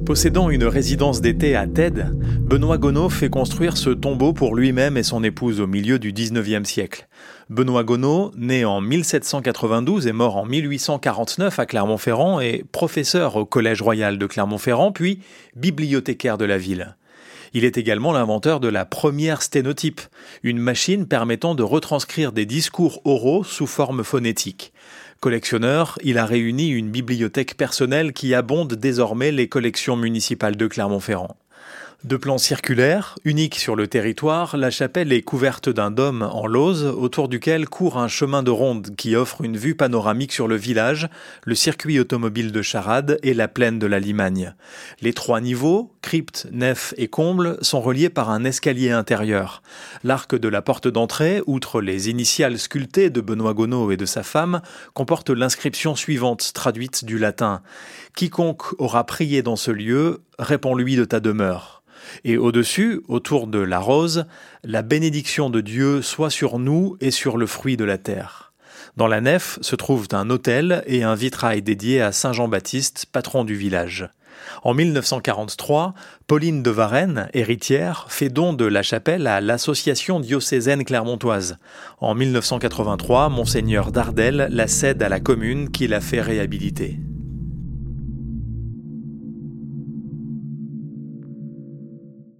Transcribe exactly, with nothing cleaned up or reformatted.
Possédant une résidence d'été à Têdes, Benoît Gonod fait construire ce tombeau pour lui-même et son épouse au milieu du dix-neuvième siècle. Benoît Gonod, né en mille sept cent quatre-vingt-douze et mort en mille huit cent quarante-neuf à Clermont-Ferrand, est professeur au Collège royal de Clermont-Ferrand, puis bibliothécaire de la ville. Il est également l'inventeur de la première sténotype, une machine permettant de retranscrire des discours oraux sous forme phonétique. Collectionneur, il a réuni une bibliothèque personnelle qui abonde désormais les collections municipales de Clermont-Ferrand. De plan circulaire, unique sur le territoire, la chapelle est couverte d'un dôme en lauze autour duquel court un chemin de ronde qui offre une vue panoramique sur le village, le circuit automobile de Charade et la plaine de la Limagne. Les trois niveaux, crypte, nef et comble, sont reliés par un escalier intérieur. L'arc de la porte d'entrée, outre les initiales sculptées de Benoît Gonod et de sa femme, comporte l'inscription suivante, traduite du latin. « Quiconque aura prié dans ce lieu, réponds-lui de ta demeure ». Et au-dessus, autour de la rose, la bénédiction de Dieu soit sur nous et sur le fruit de la terre. Dans la nef se trouvent un autel et un vitrail dédié à Saint Jean-Baptiste, patron du village. En mille neuf cent quarante-trois, Pauline de Varenne, héritière, fait don de la chapelle à l'association diocésaine clermontoise. En mille neuf cent quatre-vingt-trois, Monseigneur Dardel la cède à la commune qui la fait réhabiliter.